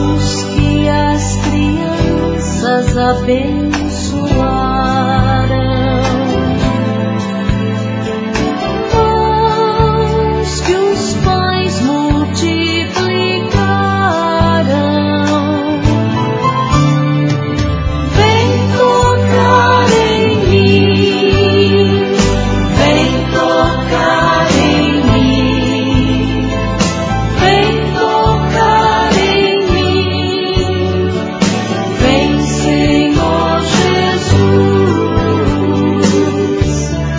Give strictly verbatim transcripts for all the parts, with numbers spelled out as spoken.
mãos que as crianças abençoaram, mãos que os pais multiplicaram. Vem tocar em mim, vem tocar em mim, vem tocar em mim, vem Senhor Jesus.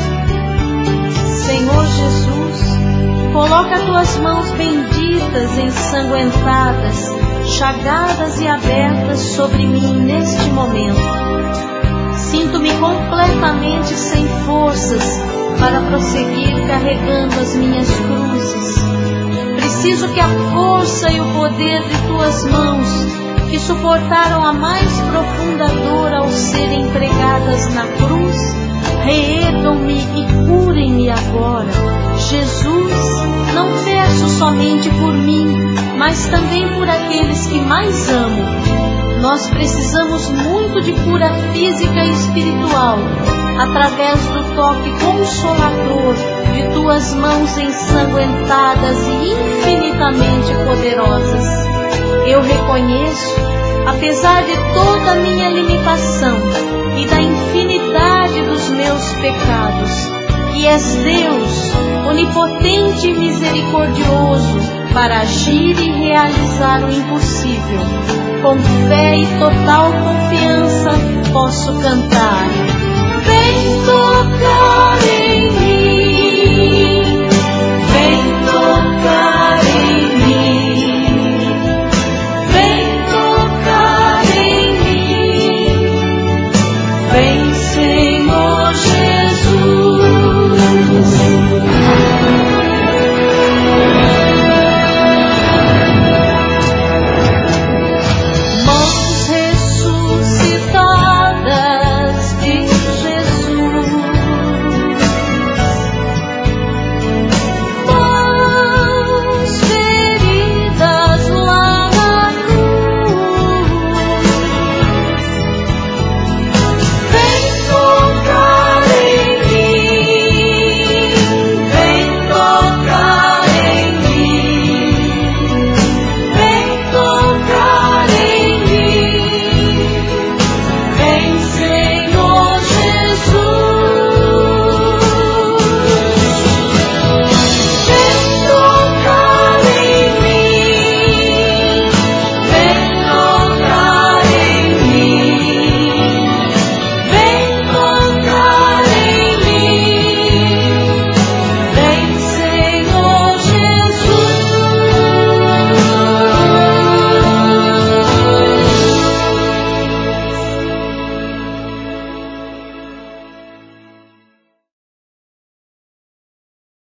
Senhor Jesus, coloca tuas mãos benditas, ensanguentadas, chagadas e abertas sobre mim neste momento. Sinto-me completamente sem forças para prosseguir carregando as minhas cruzes. Preciso que a força e o poder de tuas mãos, que suportaram a mais profunda dor ao serem pregadas na cruz, reergam-me e curem-me agora. Jesus, não peço somente por mim, mas também por aqueles que mais amo. Nós precisamos muito de cura física e espiritual, através do toque consolador de tuas mãos ensanguentadas e infinitamente poderosas. Eu reconheço, apesar de toda a minha limitação e da infinidade dos meus pecados, que és Deus, onipotente e misericordioso, para agir e realizar o impossível. Com fé e total confiança posso cantar. Vem tocar em